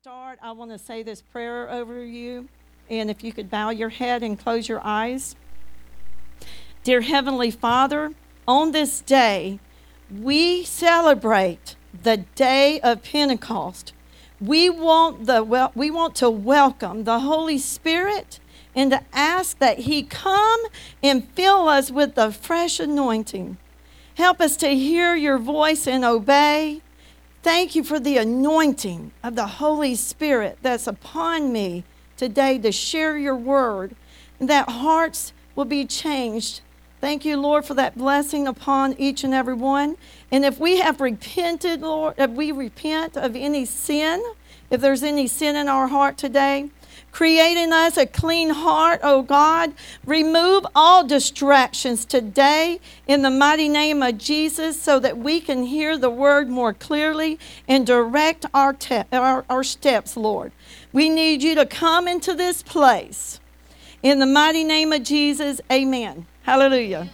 start, I want to say this prayer over you. And if you could bow your head and close your eyes. Dear Heavenly Father, on this day, we celebrate the day of Pentecost. We want to welcome the Holy Spirit and to ask that He come and fill us with the fresh anointing. Help us to hear your voice and obey. Thank you for the anointing of the Holy Spirit that's upon me today to share your word, and that hearts will be changed. Thank you, Lord, for that blessing upon each and every one. And if we have repented, Lord, if we repent of any sin, if there's any sin in our heart today, create in us a clean heart, oh God. Remove all distractions today in the mighty name of Jesus so that we can hear the word more clearly and direct our steps, Lord. We need you to come into this place. In the mighty name of Jesus, amen. Hallelujah.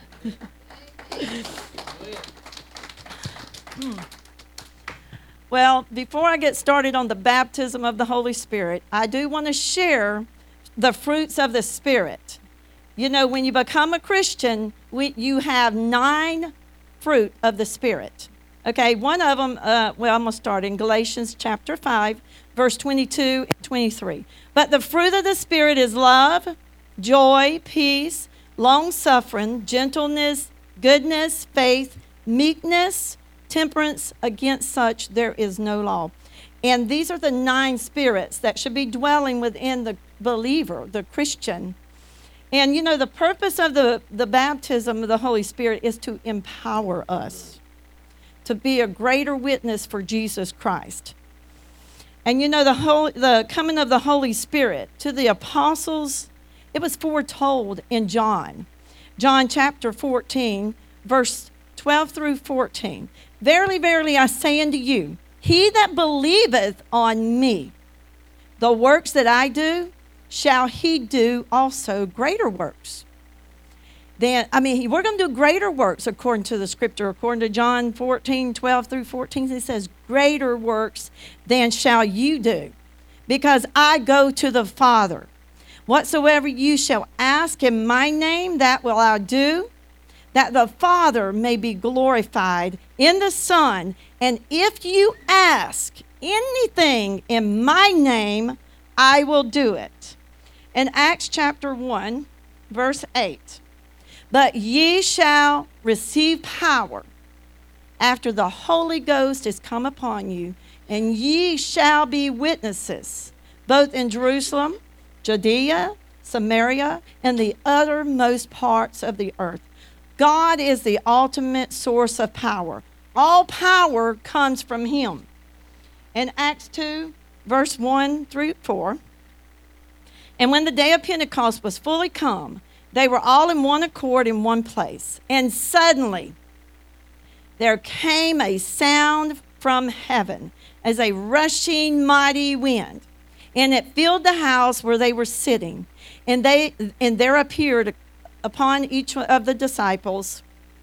Well, before I get started on the baptism of the Holy Spirit, I do want to share the fruits of the Spirit. You know, when you become a Christian, you have 9 fruit of the Spirit. Okay, one of them, I'm going to start in Galatians chapter 5, verse 22 and 23. But the fruit of the Spirit is love, joy, peace, long-suffering, gentleness, goodness, faith, meekness, temperance. Against such there is no law. And these are the 9 spirits that should be dwelling within the believer, the Christian. And you know, the purpose of the baptism of the Holy Spirit is to empower us to be a greater witness for Jesus Christ. And you know, the coming of the Holy Spirit to the apostles, it was foretold in John chapter 14, verse 12 through 14. Verily, verily, I say unto you, he that believeth on me, the works that I do, shall he do also greater works. We're going to do greater works according to the scripture. According to John 14, 12 through 14, it says, greater works than shall you do, because I go to the Father. Whatsoever you shall ask in my name, that will I do, that the Father may be glorified in the Son. And if you ask anything in my name, I will do it. In Acts chapter 1, verse 8, but ye shall receive power after the Holy Ghost is come upon you, and ye shall be witnesses, both in Jerusalem, Judea, Samaria, and the uttermost parts of the earth. God is the ultimate source of power. All power comes from him. In Acts 2, verse 1 through 4, and when the day of Pentecost was fully come, they were all in one accord in one place. And suddenly there came a sound from heaven as a rushing mighty wind, and it filled the house where they were sitting. And there appeared upon each of the disciples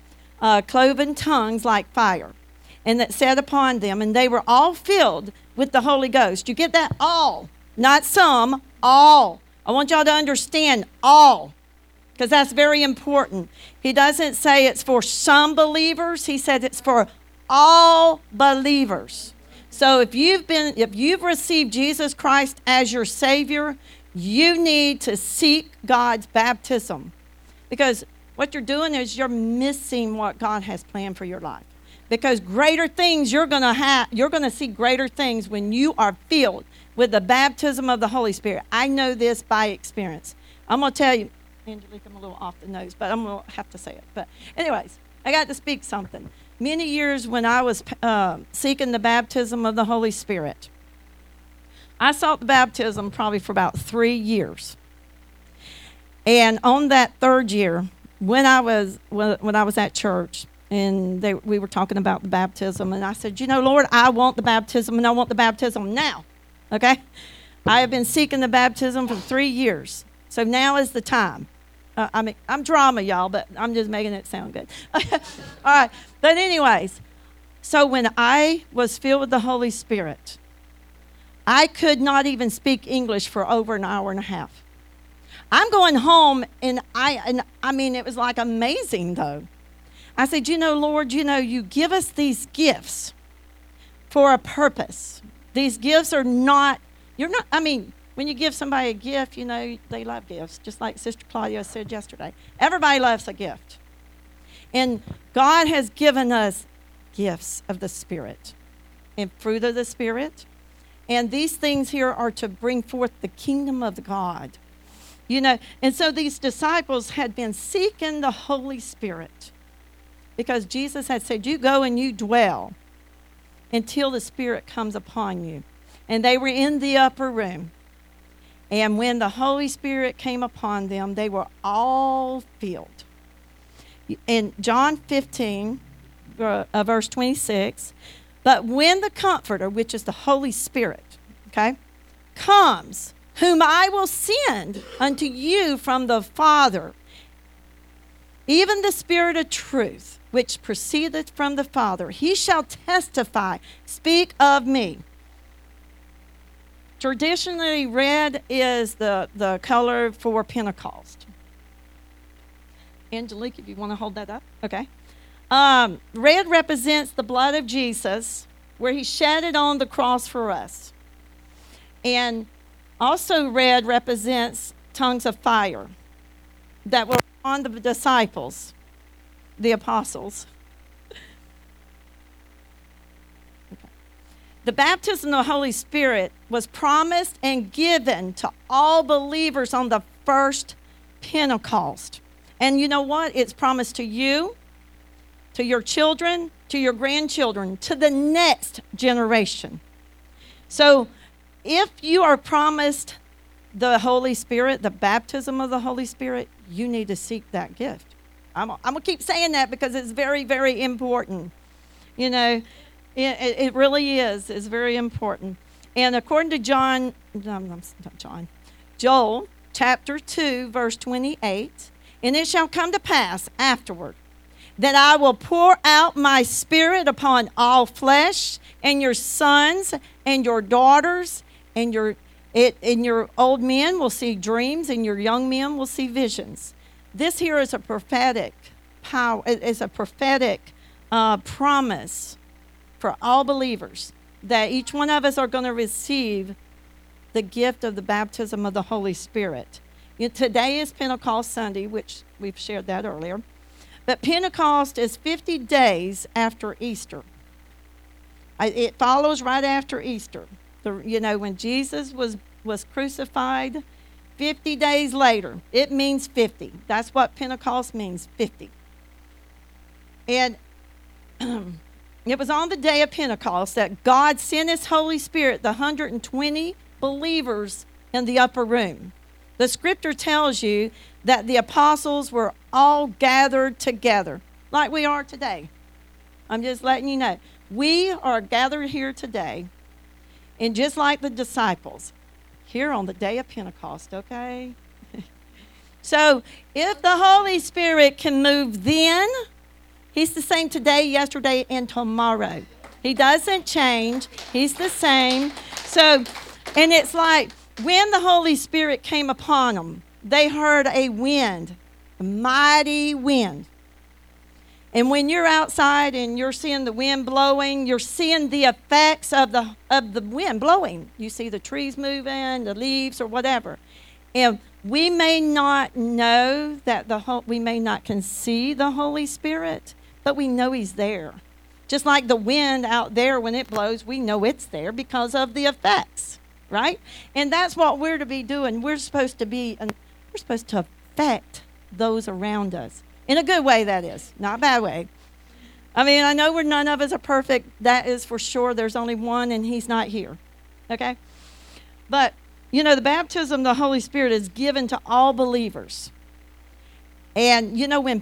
cloven tongues like fire, and that sat upon them, and they were all filled with the Holy Ghost. You get that? All. Not some, all. I want y'all to understand all, because that's very important. He doesn't say it's for some believers. He said it's for all believers. So if you've received Jesus Christ as your Savior, you need to seek God's baptism, because what you're doing is you're missing what God has planned for your life. Because greater things you're going to see greater things when you are filled with the baptism of the Holy Spirit. I know this by experience. I'm going to tell you, Angelique, I'm a little off the nose, but I'm going to have to say it. But anyways, I got to speak something. Many years when I was seeking the baptism of the Holy Spirit, I sought the baptism probably for about 3 years. And on that 3rd year, when I was at church, and we were talking about the baptism, and I said, you know, Lord, I want the baptism, and I want the baptism now. Okay? I have been seeking the baptism for 3 years. So now is the time. I'm drama, y'all, but I'm just making it sound good. All right. But anyways, so when I was filled with the Holy Spirit, I could not even speak English for over an hour and a half. I'm going home, and I mean, it was like amazing, though. I said, Lord, you give us these gifts for a purpose. These gifts are not, when you give somebody a gift, they love gifts, just like Sister Claudia said yesterday. Everybody loves a gift. And God has given us gifts of the Spirit and fruit of the Spirit. And these things here are to bring forth the kingdom of God. And so these disciples had been seeking the Holy Spirit because Jesus had said, you go and you dwell until the Spirit comes upon you. And they were in the upper room. And when the Holy Spirit came upon them, they were all filled. In John 15, verse 26, but when the Comforter, which is the Holy Spirit, comes, whom I will send unto you from the Father, even the Spirit of truth, which proceedeth from the Father, he shall testify, speak of me. Traditionally, red is the color for Pentecost. Angelique, if you want to hold that up. Okay. Red represents the blood of Jesus, where he shed it on the cross for us. And also red represents tongues of fire that were on the disciples, the apostles. Okay. The baptism of the Holy Spirit was promised and given to all believers on the first Pentecost. And you know what? It's promised to you, to your children, to your grandchildren, to the next generation. So if you are promised the Holy Spirit, the baptism of the Holy Spirit, you need to seek that gift. I'm going to keep saying that because it's very, very important. It really is. It's very important. And according to Joel chapter 2, verse 28, and it shall come to pass afterward that I will pour out my Spirit upon all flesh, and your sons and your daughters and your old men will see dreams, and your young men will see visions. This here is a prophetic power. It is a prophetic promise for all believers that each one of us are going to receive the gift of the baptism of the Holy Spirit. Today is Pentecost Sunday, which we've shared that earlier. But Pentecost is 50 days after Easter. It follows right after Easter. When Jesus was crucified, 50 days later, it means 50. That's what Pentecost means, 50. And it was on the day of Pentecost that God sent his Holy Spirit, the 120 believers in the upper room. The scripture tells you that the apostles were all gathered together, like we are today. I'm just letting you know. We are gathered here today, and just like the disciples, here on the day of Pentecost, okay? So if the Holy Spirit can move then, he's the same today, yesterday, and tomorrow. He doesn't change. He's the same. So, and it's like when the Holy Spirit came upon them, they heard a wind, a mighty wind. And when you're outside and you're seeing the wind blowing, you're seeing the effects of the wind blowing. You see the trees moving, the leaves, or whatever. And we may not know that we may not can see the Holy Spirit, but we know he's there. Just like the wind out there, when it blows, we know it's there because of the effects, right? And that's what we're to be doing. We're supposed to affect those around us. In a good way, that is, not a bad way. I mean, I know none of us are perfect. That is for sure. There's only one, and he's not here, okay? But, the baptism of the Holy Spirit is given to all believers. And,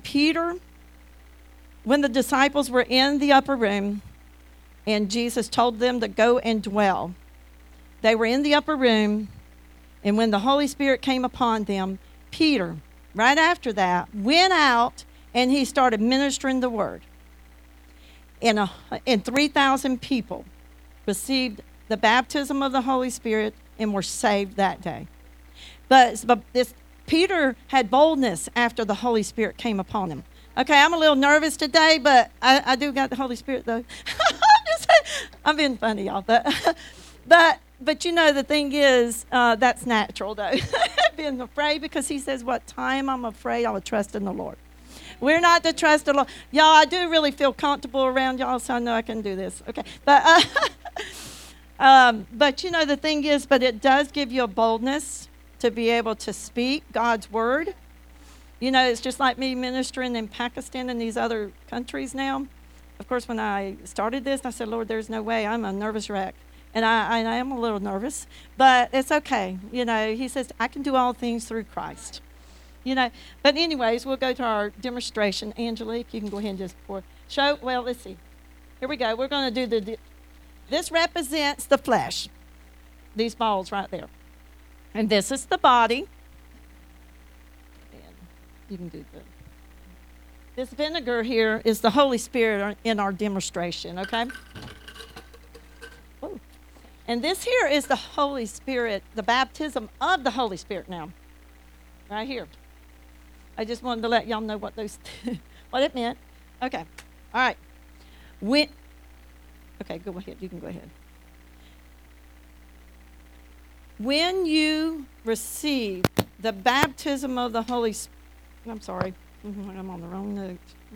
when the disciples were in the upper room and Jesus told them to go and dwell, they were in the upper room, and when the Holy Spirit came upon them, Peter, right after that, went out and he started ministering the word. And 3,000 people received the baptism of the Holy Spirit and were saved that day. But Peter had boldness after the Holy Spirit came upon him. Okay, I'm a little nervous today, but I do got the Holy Spirit, though. I'm being funny, y'all. But you know, the thing is, that's natural, though. Being afraid, because he says, what time I'm afraid, I will trust in the Lord. We're not to trust the Lord. Y'all, I do really feel comfortable around y'all, so I know I can do this. Okay, but you know, the thing is, but it does give you a boldness to be able to speak God's word. You know, it's just like me ministering in Pakistan and these other countries now. Of course, when I started this, I said, Lord, there's no way. I'm a nervous wreck. And I am a little nervous, but it's okay. You know, he says, I can do all things through Christ. You know, but anyways, we'll go to our demonstration. Angelique, you can go ahead and just show. Well, let's see. Here we go. We're going to do this represents the flesh. These balls right there. And this is the body. And you can do this vinegar here is the Holy Spirit in our demonstration, okay? Ooh. And this here is the Holy Spirit, the baptism of the Holy Spirit now. Right here. I just wanted to let y'all know what what it meant. Okay. All right. Okay, go ahead. You can go ahead. When you receive the baptism of the Holy Spirit, I'm sorry. I'm on the wrong note.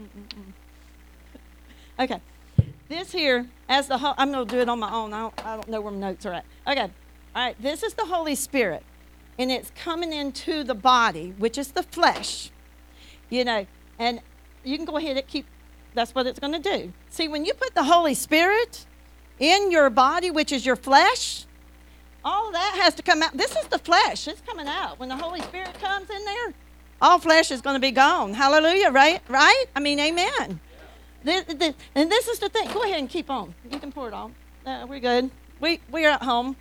Okay. This here, I'm going to do it on my own. I don't know where my notes are at. Okay. All right. This is the Holy Spirit. And it's coming into the body, which is the flesh. You know, and you can go ahead and that's what it's going to do. See, when you put the Holy Spirit in your body, which is your flesh, all that has to come out. This is the flesh. It's coming out. When the Holy Spirit comes in there, all flesh is going to be gone. Hallelujah, right? Right? I mean, amen. And this is the thing. Go ahead and keep on. You can pour it on. We're good. We're at home.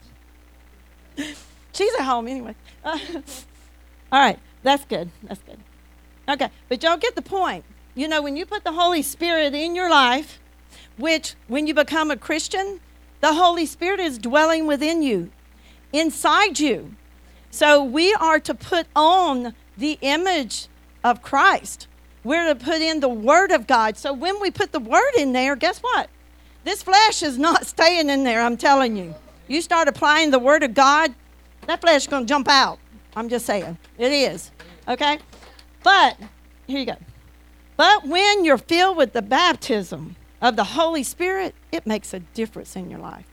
She's at home anyway. All right. That's good. That's good. Okay. But y'all get the point. You know, when you put the Holy Spirit in your life, which when you become a Christian, the Holy Spirit is dwelling within you, inside you. So we are to put on the image of Christ. We're to put in the Word of God. So when we put the Word in there, guess what? This flesh is not staying in there, I'm telling you. You start applying the Word of God, that flesh is going to jump out. I'm just saying. It is. Okay? But, here you go. But when you're filled with the baptism of the Holy Spirit, it makes a difference in your life.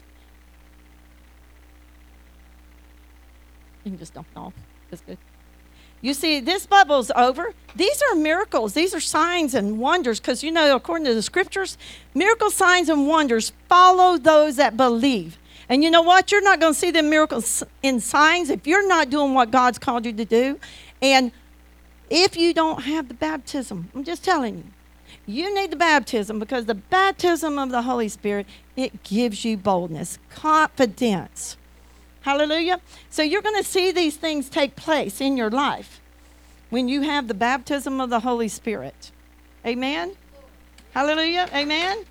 You can just dump it off. That's good. You see, this bubble's over. These are miracles. These are signs and wonders because, you know, according to the scriptures, miracle signs and wonders follow those that believe. And you know what? You're not going to see the miracles and signs if you're not doing what God's called you to do. And if you don't have the baptism, I'm just telling you, you need the baptism because the baptism of the Holy Spirit, it gives you boldness, confidence. Hallelujah. So you're going to see these things take place in your life when you have the baptism of the Holy Spirit. Amen. Hallelujah. Amen.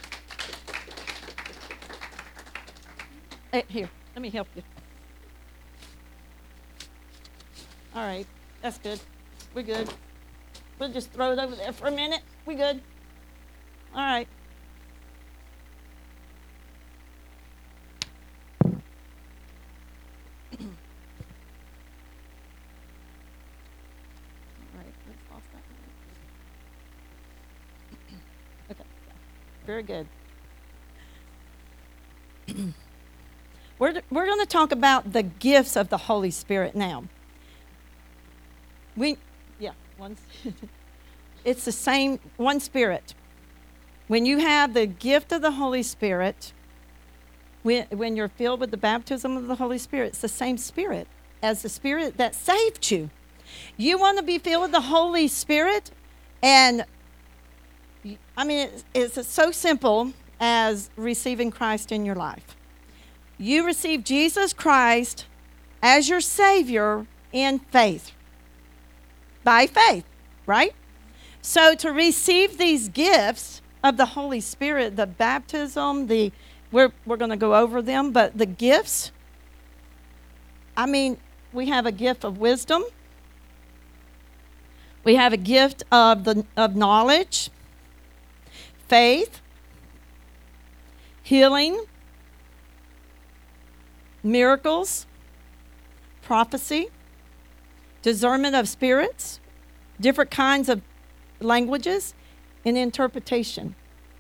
Here, let me help you. All right. That's good. We're good. We'll just throw it over there for a minute. We good. All right. All right. Let's lost that. Okay. Very good. We're going to talk about the gifts of the Holy Spirit now. It's the same, one Spirit. When you have the gift of the Holy Spirit, when you're filled with the baptism of the Holy Spirit, it's the same Spirit as the Spirit that saved you. You want to be filled with the Holy Spirit, and I mean, it's so simple as receiving Christ in your life. You receive Jesus Christ as your Savior in faith. By faith, right? So to receive these gifts of the Holy Spirit, the baptism, the We're going to go over them, but the gifts, I mean, we have a gift of wisdom. We have a gift of knowledge, faith, healing, miracles, prophecy, discernment of spirits, different kinds of languages, and interpretation.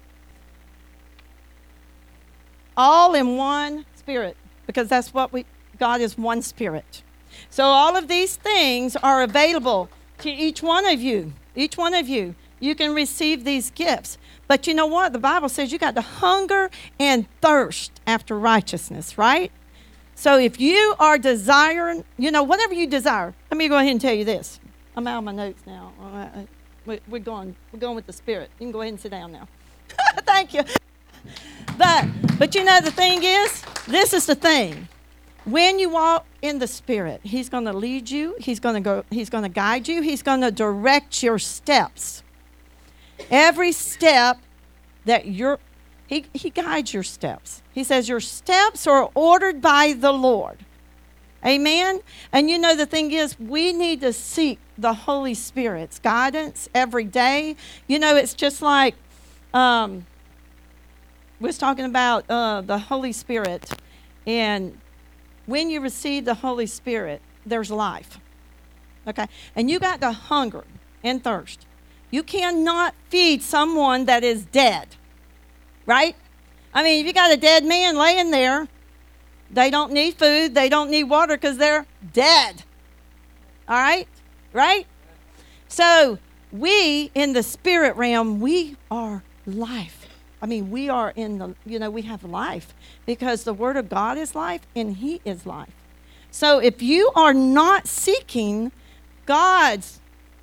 All in one spirit, because that's what God is one spirit. So all of these things are available to each one of you. Each one of you. You can receive these gifts. But you know what? The Bible says you got to hunger and thirst after righteousness, right? So if you are desiring, whatever you desire. Let me go ahead and tell you this. I'm out of my notes now. We're going with the Spirit. You can go ahead and sit down now. Thank you. But the thing is, this is the thing. When you walk in the Spirit, He's going to lead you. He's going to guide you. He's going to direct your steps. Every step that He guides your steps. He says your steps are ordered by the Lord. Amen? And the thing is, we need to seek the Holy Spirit's guidance every day. It's just like we was talking about the Holy Spirit. And when you receive the Holy Spirit, there's life. Okay? And you got to hunger and thirst. You cannot feed someone that is dead. Right? I mean, if you got a dead man laying there, they don't need food, they don't need water because they're dead. All right? Right? So we, in the spirit realm, we are life. I mean, we are in the, we have life because the Word of God is life and He is life. So if you are not seeking God's,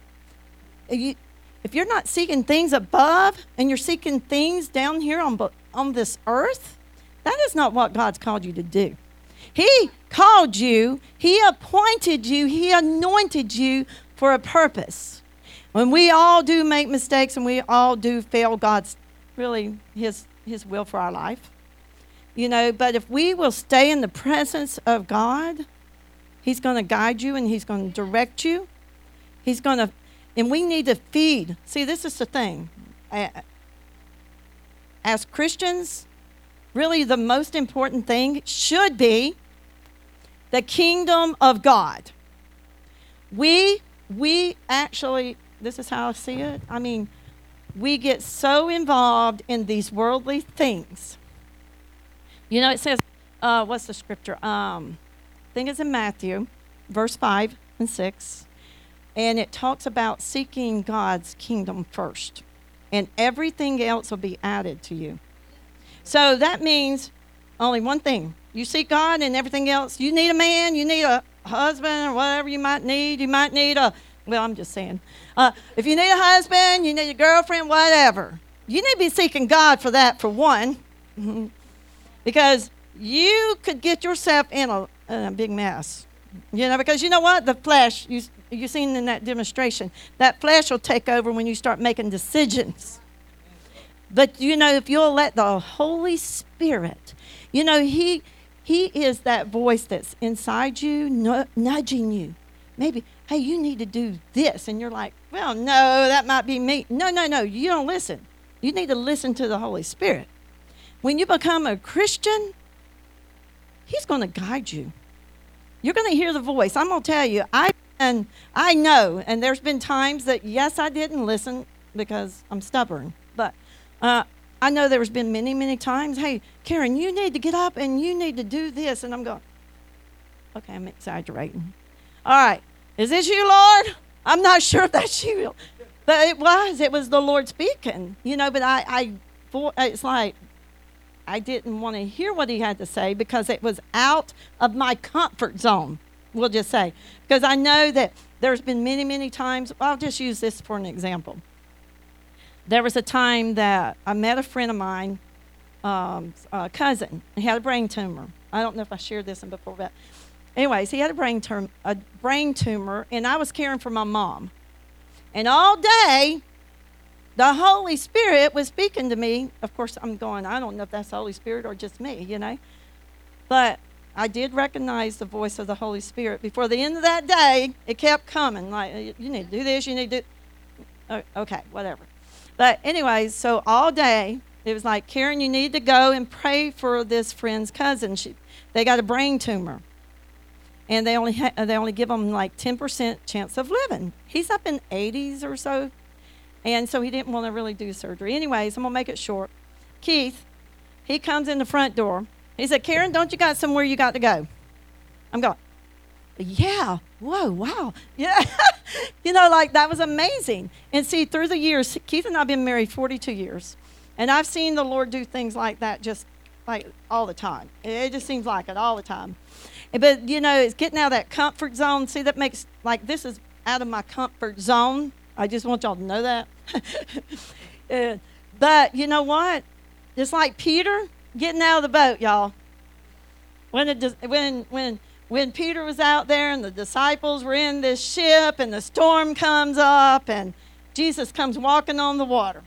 if you're not seeking things above and you're seeking things down here on this earth, that is not what God's called you to do. He called you, He appointed you, He anointed you for a purpose. When we all do make mistakes and we all do fail God's, really, His will for our life. But if we will stay in the presence of God, He's going to guide you and He's going to direct you. He's going to, and we need to feed. See, this is the thing. As Christians, really the most important thing should be the kingdom of God. We actually, this is how I see it. I mean, we get so involved in these worldly things. It says, what's the scripture? I think it's in Matthew, verse 5 and 6. And it talks about seeking God's kingdom first. And everything else will be added to you. So that means only one thing. You seek God and everything else. You need a man, you need a husband, or whatever you might need. You might need I'm just saying. If you need a husband, you need a girlfriend, whatever. You need to be seeking God for that, for one. Because you could get yourself in a big mess. Because you know what? The flesh, you've seen in that demonstration, that flesh will take over when you start making decisions. But, if you'll let the Holy Spirit, He is that voice that's inside you, nudging you. Maybe, hey, you need to do this. And you're like, well, no, that might be me. No, you don't listen. You need to listen to the Holy Spirit. When you become a Christian, He's going to guide you. You're going to hear the voice. I'm going to tell you, I know, and there's been times that, yes, I didn't listen because I'm stubborn. But I know there's been many, many times, hey, Karen, you need to get up and you need to do this. And I'm going, okay, I'm exaggerating. All right, is this you, Lord? I'm not sure if that's you. But it was the Lord speaking, but it's like I didn't want to hear what He had to say because it was out of my comfort zone, we'll just say. Because I know that there's been many, many times, I'll just use this for an example. There was a time that I met a friend of mine, a cousin. He had a brain tumor. I don't know if I shared this before, but anyways, he had a brain tumor, and I was caring for my mom. And all day, The Holy Spirit was speaking to me. Of course, I'm going, I don't know if that's the Holy Spirit or just me, you know. But I did recognize the voice of the Holy Spirit. Before the end of that day, it kept coming. Like, you need to do this, you need to do... Okay, whatever. But anyways, so all day, it was like, Karen, you need to go and pray for this friend's cousin. They got a brain tumor. And they only give them like 10% chance of living. He's up in 80s or so. And so he didn't want to really do surgery. Anyways, I'm going to make it short. Keith, he comes in the front door. He said, Karen, don't you got somewhere you got to go? I'm going, yeah, whoa, wow. Yeah, you know, like that was amazing. And see, through the years, Keith and I have been married 42 years. And I've seen the Lord do things like that just like all the time. It just seems like it all the time. But, you know, it's getting out of that comfort zone. See, that makes, like, this is out of my comfort zone. I just want y'all to know that. But you know what? Just like Peter getting out of the boat, y'all. When Peter was out there and the disciples were in this ship and the storm comes up and Jesus comes walking on the water.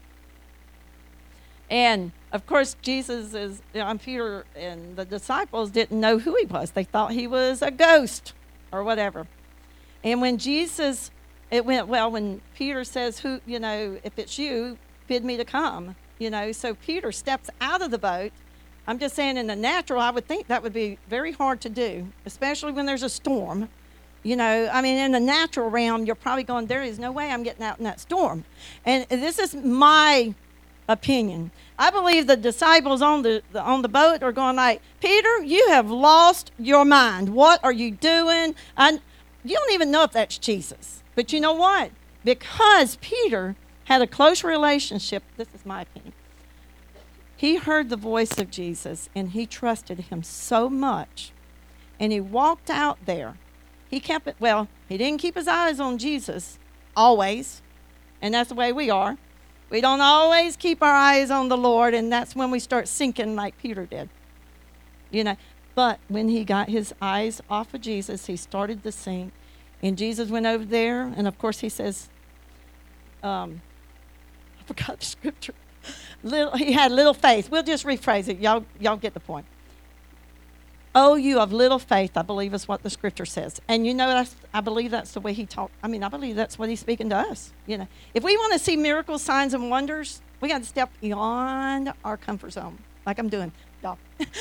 And, of course, Jesus is, Peter and the disciples didn't know who he was. They thought he was a ghost or whatever. And when when Peter says, who, you know, if it's you, bid me to come, you know. So Peter steps out of the boat. I'm just saying in the natural, I would think that would be very hard to do, especially when there's a storm. You know, I mean, in the natural realm, you're probably going, there is no way I'm getting out in that storm. And this is my opinion. I believe the disciples on the boat are going like, Peter, you have lost your mind. What are you doing? You don't even know if that's Jesus. But you know what? Because Peter had a close relationship, this is my opinion, he heard the voice of Jesus and he trusted him so much. And he walked out there. He didn't keep his eyes on Jesus always. And that's the way we are. We don't always keep our eyes on the Lord, and that's when we start sinking like Peter did. You know, but when he got his eyes off of Jesus, he started to sink. And Jesus went over there, and of course he says, I forgot the scripture. He had little faith. We'll just rephrase it. Y'all get the point. Oh, you of little faith, I believe is what the scripture says. And you know, I believe that's the way he talked. I mean, I believe that's what he's speaking to us. You know, if we want to see miracles, signs, and wonders, we got to step beyond our comfort zone, like I'm doing, y'all.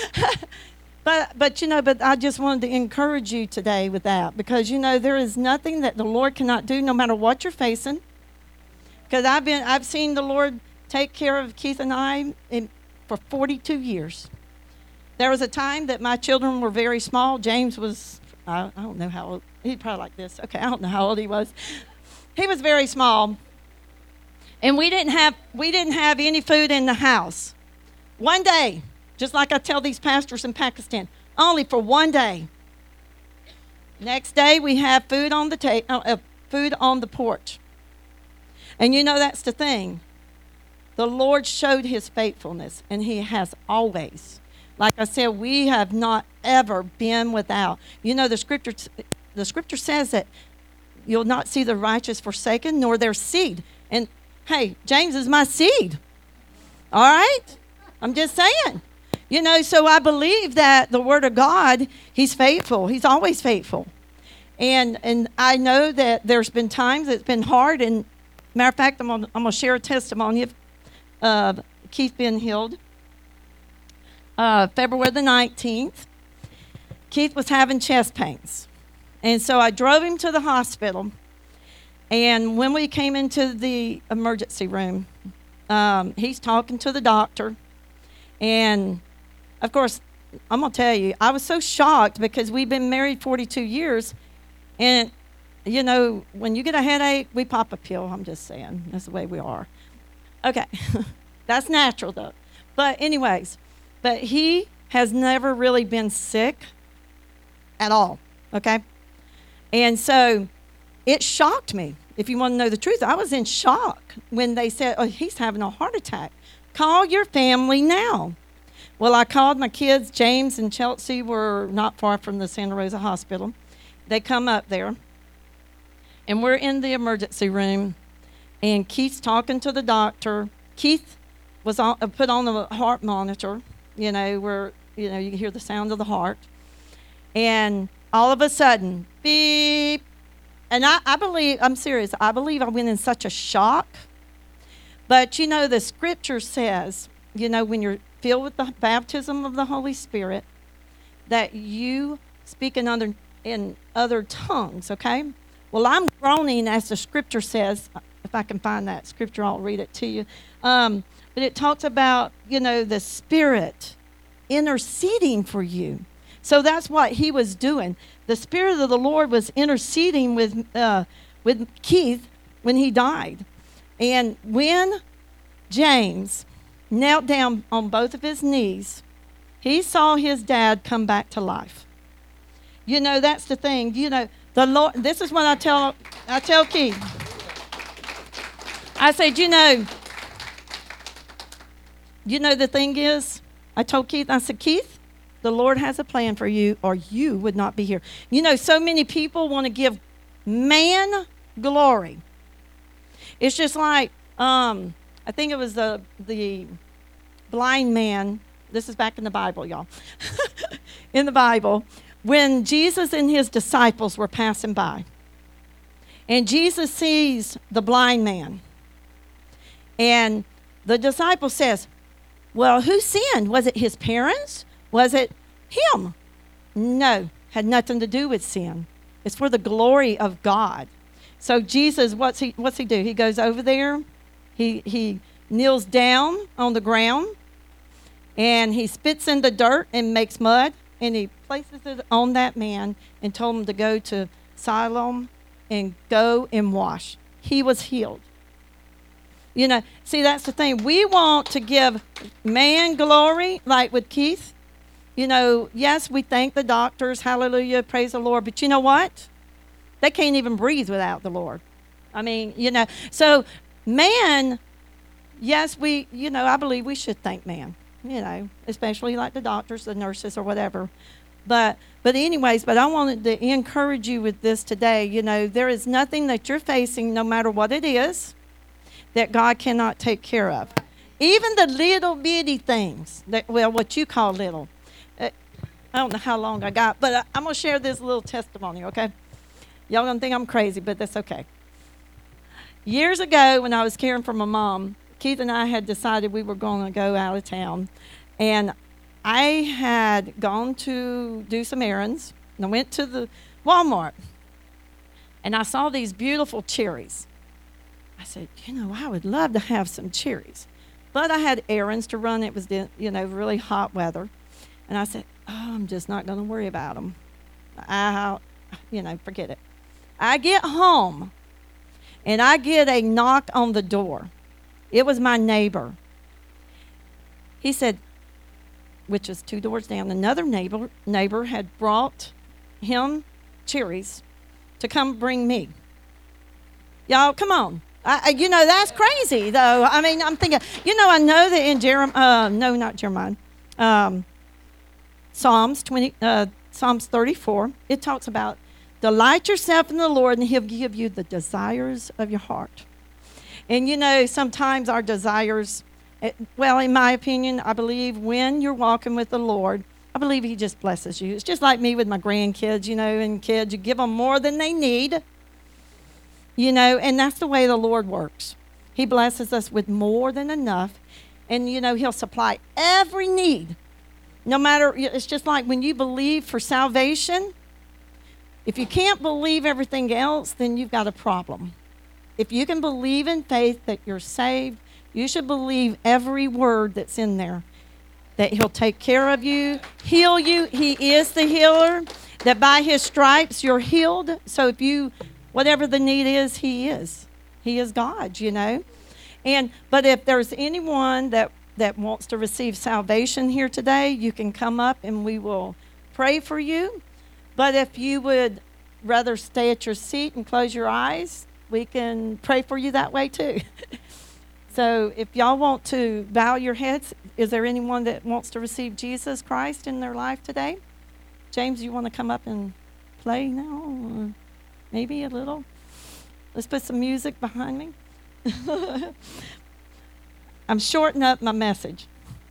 But I just wanted to encourage you today with that, because you know there is nothing that the Lord cannot do, no matter what you're facing. Because I've seen the Lord take care of Keith and I for 42 years. There was a time that my children were very small. James was, I don't know how old, he's probably like this. Okay, I don't know how old he was. He was very small. And we didn't have any food in the house. One day, just like I tell these pastors in Pakistan, only for one day. Next day, we have food on the porch. And you know, that's the thing. The Lord showed his faithfulness, and he has always. Like I said, we have not ever been without. You know, the scripture says that you'll not see the righteous forsaken, nor their seed. And, hey, James is my seed. All right? I'm just saying. You know, so I believe that the Word of God, he's faithful. He's always faithful. And I know that there's been times it's been hard. And, matter of fact, I'm gonna share a testimony of Keith being healed. February the 19th, Keith was having chest pains. And so I drove him to the hospital. And when we came into the emergency room, he's talking to the doctor. And, of course, I'm going to tell you, I was so shocked because we've been married 42 years. And, you know, when you get a headache, we pop a pill. I'm just saying. That's the way we are. Okay. That's natural, though. But anyways. But he has never really been sick at all, okay? And so it shocked me. If you want to know the truth, I was in shock when they said, oh, he's having a heart attack. Call your family now. Well, I called my kids. James and Chelsea were not far from the Santa Rosa Hospital. They come up there, and we're in the emergency room. and Keith's talking to the doctor. Keith was put on the heart monitor, where, you can hear the sound of the heart. And all of a sudden, beep. And I believe, I'm serious, I believe I went in such a shock. But, the scripture says, when you're filled with the baptism of the Holy Spirit, that you speak in other tongues, okay? Well, I'm groaning, as the scripture says. If I can find that scripture, I'll read it to you. But it talks about, the Spirit interceding for you. So that's what he was doing. The Spirit of the Lord was interceding with Keith when he died. And when James knelt down on both of his knees, he saw his dad come back to life. That's the thing. The Lord. This is what I tell Keith. I said, the thing is, I told Keith, I said, Keith, the Lord has a plan for you, or you would not be here. So many people want to give man glory. It's just like, I think it was the blind man. This is back in the Bible, y'all. In the Bible, when Jesus and his disciples were passing by, and Jesus sees the blind man, and the disciple says, well, who sinned? Was it his parents? Was it him? No, had nothing to do with sin. It's for the glory of God. So Jesus, what's he do? He goes over there. He kneels down on the ground, and he spits in the dirt and makes mud, and he places it on that man and told him to go to Siloam and go and wash. He was healed. See, that's the thing. We want to give man glory, like with Keith. Yes, we thank the doctors. Hallelujah, praise the Lord. But you know what? They can't even breathe without the Lord. I mean, So man, yes, I believe we should thank man, especially like the doctors, the nurses, or whatever. But anyways, I wanted to encourage you with this today. There is nothing that you're facing, no matter what it is, that God cannot take care of. Even the little bitty things, what you call little. I don't know how long I got, but I'm going to share this little testimony, okay? Y'all going to think I'm crazy, but that's okay. Years ago, when I was caring for my mom, Keith and I had decided we were going to go out of town. And I had gone to do some errands, and I went to the Walmart. And I saw these beautiful cherries. I said, I would love to have some cherries. But I had errands to run. It was, really hot weather. And I said, I'm just not going to worry about them. Forget it. I get home, and I get a knock on the door. It was my neighbor. He said, which is 2 doors down, another neighbor had brought him cherries to come bring me. Y'all, come on. That's crazy, though. I mean, I'm thinking, I know that in Psalms 34, it talks about delight yourself in the Lord, and he'll give you the desires of your heart. And, sometimes our desires, in my opinion, I believe when you're walking with the Lord, I believe he just blesses you. It's just like me with my grandkids, and kids, you give them more than they need. And that's the way the Lord works. He blesses us with more than enough. And, he'll supply every need. No matter, it's just like when you believe for salvation, if you can't believe everything else, then you've got a problem. If you can believe in faith that you're saved, you should believe every word that's in there. That he'll take care of you, heal you. He is the healer. That by his stripes you're healed. So if whatever the need is, he is. He is God, But if there's anyone that wants to receive salvation here today, you can come up and we will pray for you. But if you would rather stay at your seat and close your eyes, we can pray for you that way too. So if y'all want to bow your heads, is there anyone that wants to receive Jesus Christ in their life today? James, you want to come up and play now? Maybe a little. Let's put some music behind me. I'm shortening up my message.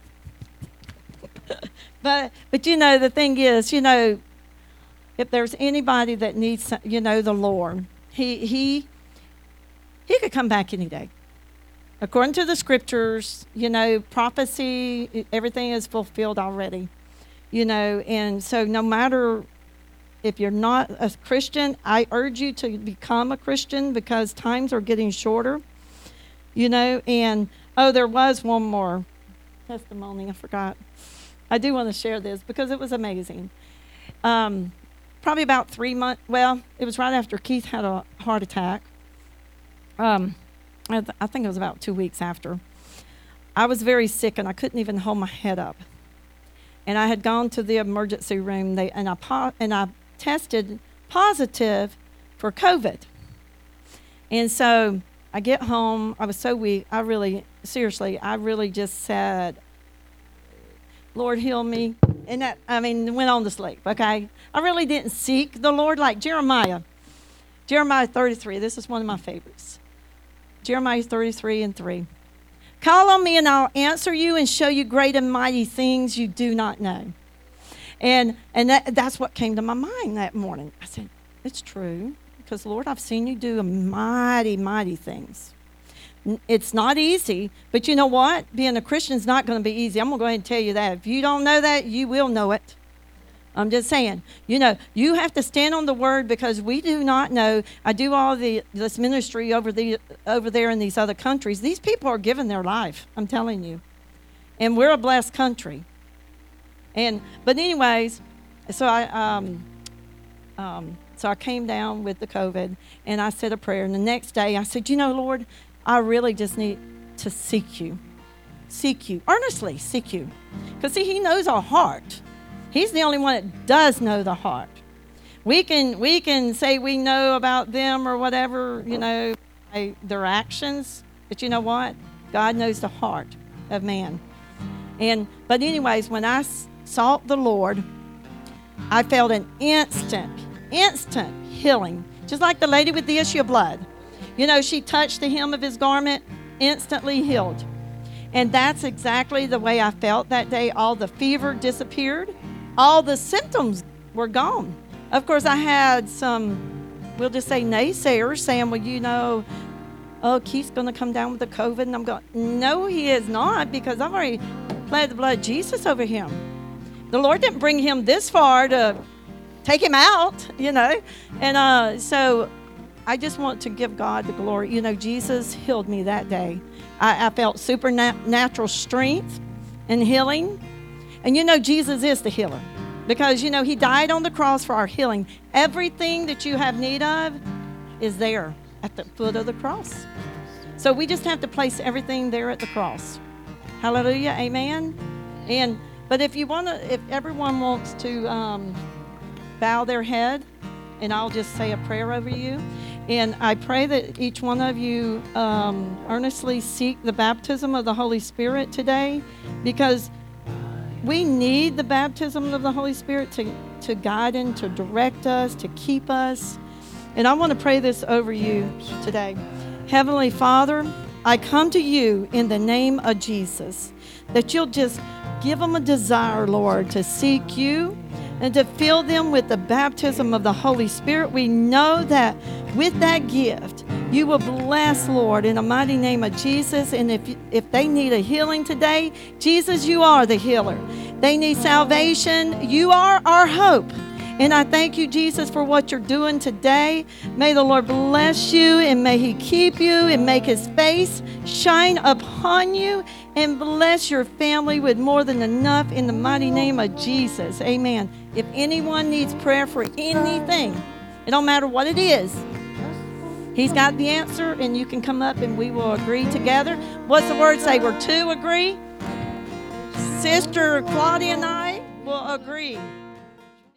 But the thing is, if there's anybody that needs, the Lord, he could come back any day. According to the scriptures, prophecy, everything is fulfilled already. And so no matter if you're not a Christian, I urge you to become a Christian because times are getting shorter. And there was one more testimony I forgot. I do want to share this because it was amazing. Probably about 3 months, it was right after Keith had a heart attack. I think it was about 2 weeks after. I was very sick and I couldn't even hold my head up. And I had gone to the emergency room and I tested positive for COVID. And so I get home, I was so weak, I really just said, Lord, heal me. And went on to sleep, okay? I really didn't seek the Lord like Jeremiah 33, this is one of my favorites. Jeremiah 33:3. Call on me and I'll answer you and show you great and mighty things you do not know. And that's what came to my mind that morning. I said, it's true, because Lord, I've seen you do mighty, mighty things. It's not easy, but you know what? Being a Christian is not going to be easy. I'm going to go ahead and tell you that. If you don't know that, you will know it. I'm just saying, you have to stand on the word because we do not know. I do all this ministry over there in these other countries. These people are giving their life, I'm telling you. And we're a blessed country. But anyways, so I came down with the COVID and I said a prayer. And the next day I said, Lord, I really just need to seek you, earnestly seek you. Because see, he knows our heart. He's the only one that does know the heart. We can say we know about them or whatever, their actions. But you know what? God knows the heart of man. But anyways, when I sought the Lord, I felt an instant healing. Just like the lady with the issue of blood. She touched the hem of his garment, instantly healed. And that's exactly the way I felt that day. All the fever disappeared. All the symptoms were gone. Of course, I had some, we'll just say naysayers saying, Keith's going to come down with the COVID. And I'm going, no, he is not, because I've already pled the blood of Jesus over him. The Lord didn't bring him this far to take him out, And so I just want to give God the glory. Jesus healed me that day. I felt supernatural strength and healing. And Jesus is the healer because, he died on the cross for our healing. Everything that you have need of is there at the foot of the cross. So we just have to place everything there at the cross. Hallelujah. Amen. But if everyone wants to bow their head, and I'll just say a prayer over you. And I pray that each one of you earnestly seek the baptism of the Holy Spirit today, because we need the baptism of the Holy Spirit to guide and to direct us, to keep us. And I want to pray this over you today. Heavenly Father, I come to you in the name of Jesus, that you'll just give them a desire, Lord, to seek you and to fill them with the baptism of the Holy Spirit. We know that with that gift, you will bless, Lord, in the mighty name of Jesus. And if they need a healing today, Jesus, you are the healer. They need salvation. You are our hope. And I thank you, Jesus, for what you're doing today. May the Lord bless you, and may he keep you and make his face shine upon you and bless your family with more than enough in the mighty name of Jesus. Amen. If anyone needs prayer for anything, it don't matter what it is, he's got the answer, and you can come up and we will agree together. What's the word say? We're two agree. Sister Claudia and I will agree.